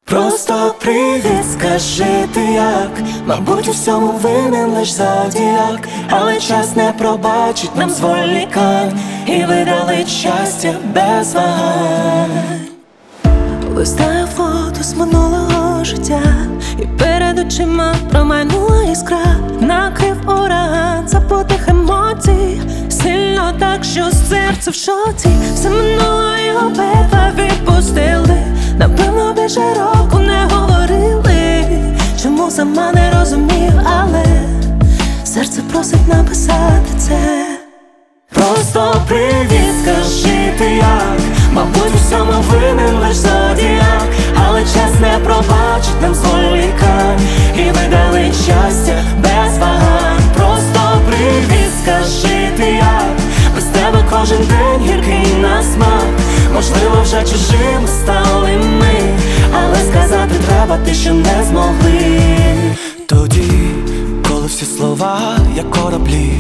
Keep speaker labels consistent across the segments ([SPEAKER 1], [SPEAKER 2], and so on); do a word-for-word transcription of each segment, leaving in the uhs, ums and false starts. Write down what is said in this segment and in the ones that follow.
[SPEAKER 1] Просто привіт, скажи ти як. Мабуть, у всьому винен лиш зодіак, але час не пробачить нам зволікань, і видали щастя без вагань.
[SPEAKER 2] Листаю фото з минулого життя, і перед очима промайнула іскра. Накрив ураган забутих емоцій, сильно так, що серце в шоці. Все минуло і обидва відпустили. Напевно, більше року не говорили. Чому сама не розумію, але серце просить написати це.
[SPEAKER 1] Просто привіт, скажи ти як. Мабуть, у всьому винен лиш зодіак, але час не пробачить нам зволікань, і видали щастя без вагань. Просто привіт, скажи ти як. Без тебе кожен день гіркий на смак. Можливо, вже чужими стали ми, але сказати треба те, що не змогли.
[SPEAKER 3] Тоді, коли всі слова, як кораблі,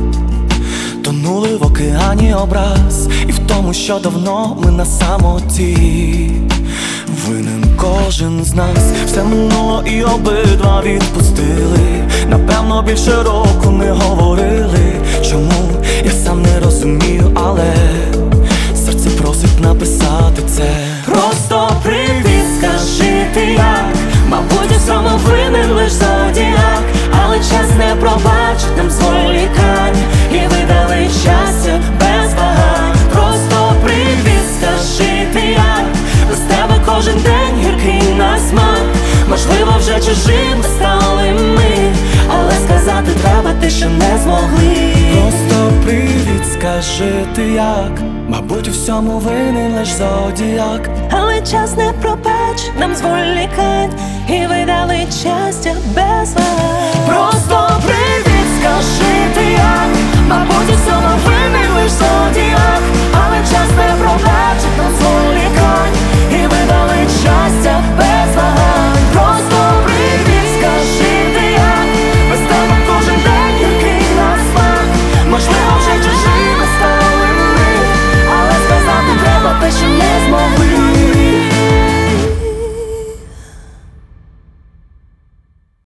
[SPEAKER 3] тонули в океані образ, і в тому, що давно ми на самоті. Винен кожен з нас, все минуло і обидва відпустили. Напевно, більше року не говорили. Чому? Я сам не розумію, але серце просить написати це.
[SPEAKER 1] Просто привіт, скажи ти як. Мабуть, у всьому винен лиш зодіак, але час не пробачить нам зволікань, і видали щастя без вагань. Просто привіт, скажи ти як. Без тебе кожен день гіркий на смак. Можливо, вже чужими стали ми, але сказати треба те, що не змогли.
[SPEAKER 3] Просто привіт, скажи ти як. Мабуть, у всьому винен лиш зодіак,
[SPEAKER 2] але час не пробачить нам зволікань, і видали щастя без вагань.